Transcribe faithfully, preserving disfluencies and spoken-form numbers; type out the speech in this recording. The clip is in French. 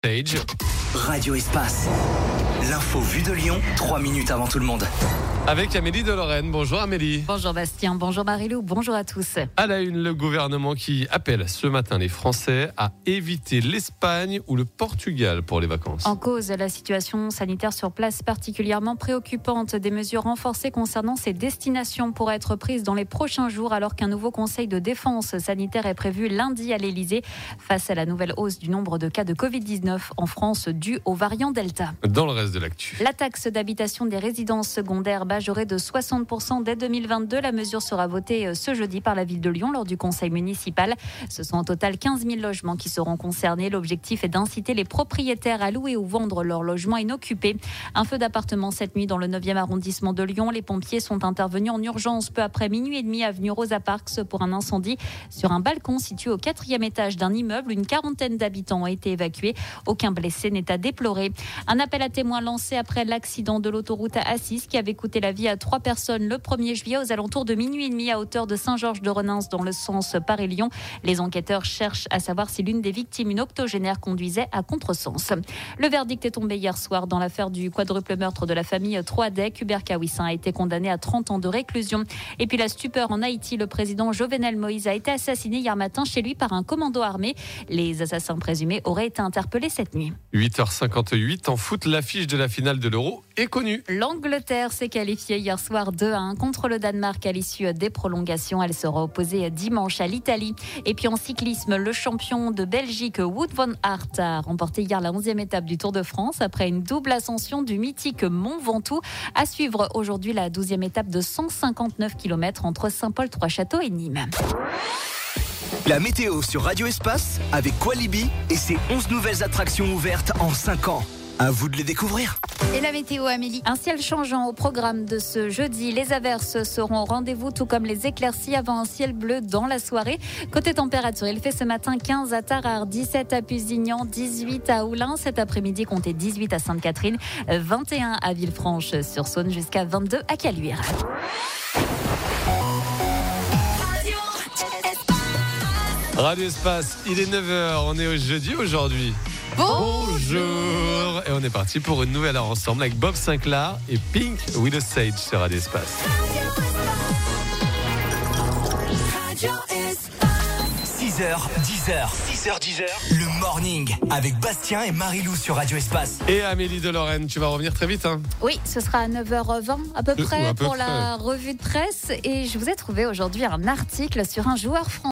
Stage. Radio Espace. L'info vue de Lyon, trois minutes avant tout le monde. Avec Amélie de Lorraine. Bonjour Amélie. Bonjour Bastien, bonjour Marilou, bonjour à tous. À la une, le gouvernement qui appelle ce matin les Français à éviter l'Espagne ou le Portugal pour les vacances. En cause, la situation sanitaire sur place particulièrement préoccupante. Des mesures renforcées concernant ces destinations pourraient être prises dans les prochains jours alors qu'un nouveau conseil de défense sanitaire est prévu lundi à l'Elysée face à la nouvelle hausse du nombre de cas de covid dix-neuf en France due au variant Delta. Dans le reste de l'actu. La taxe d'habitation des résidences secondaires majorée de soixante pour cent dès deux mille vingt-deux. La mesure sera votée ce jeudi par la ville de Lyon lors du conseil municipal. Ce sont au total quinze mille logements qui seront concernés. L'objectif est d'inciter les propriétaires à louer ou vendre leurs logements inoccupés. Un feu d'appartement cette nuit dans le neuvième arrondissement de Lyon. Les pompiers sont intervenus en urgence peu après minuit et demi avenue Rosa Parks pour un incendie sur un balcon situé au quatrième étage d'un immeuble. Une quarantaine d'habitants ont été évacués. Aucun blessé n'est à déplorer. Un appel à témoins lancé après l'accident de l'autoroute A six qui avait coûté la vie à trois personnes le premier juillet aux alentours de minuit et demi à hauteur de Saint-Georges-de-Renens dans le sens Paris-Lyon. Les enquêteurs cherchent à savoir si l'une des victimes, une octogénaire, conduisait à contresens. Le verdict est tombé hier soir dans l'affaire du quadruple meurtre de la famille Troadec. Hubert Kawissin a été condamné à trente ans de réclusion. Et puis la stupeur en Haïti, le président Jovenel Moïse a été assassiné hier matin chez lui par un commando armé. Les assassins présumés auraient été interpellés cette nuit. huit heures cinquante-huit en foot, l'affiche de la finale de l'Euro est connue. L'Angleterre s'est qualifiée hier soir deux à un contre le Danemark à l'issue des prolongations. Elle sera opposée dimanche à l'Italie. Et puis en cyclisme, le champion de Belgique Wout van Aert a remporté hier la onzième étape du Tour de France après une double ascension du mythique Mont Ventoux. À suivre aujourd'hui la douzième étape de cent cinquante-neuf kilomètres entre Saint-Paul-Trois-Châteaux et Nîmes. La météo sur Radio Espace avec Qualibi et ses onze nouvelles attractions ouvertes en cinq ans. À vous de les découvrir. Et la météo, Amélie. Un ciel changeant au programme de ce jeudi. Les averses seront au rendez-vous, tout comme les éclaircies avant un ciel bleu dans la soirée. Côté température, il fait ce matin quinze à Tarare, dix-sept à Pusignan, dix-huit à Oulin. Cet après-midi, comptez dix-huit à Sainte-Catherine, vingt et un à Villefranche-sur-Saône, jusqu'à vingt-deux à Caluire. Radio Espace, il est neuf heures, on est au jeudi aujourd'hui. Bonjour. Et on est parti pour une nouvelle heure ensemble avec Bob Sinclair et Pink with a Sage sur Radio Espace. six heures, dix heures. six heures, dix heures. Le morning avec Bastien et Marilou sur Radio Espace. Et Amélie de Lorraine, tu vas revenir très vite, hein? Oui, ce sera à neuf heures vingt à peu près à peu pour près. la revue de presse. Et je vous ai trouvé aujourd'hui un article sur un joueur français.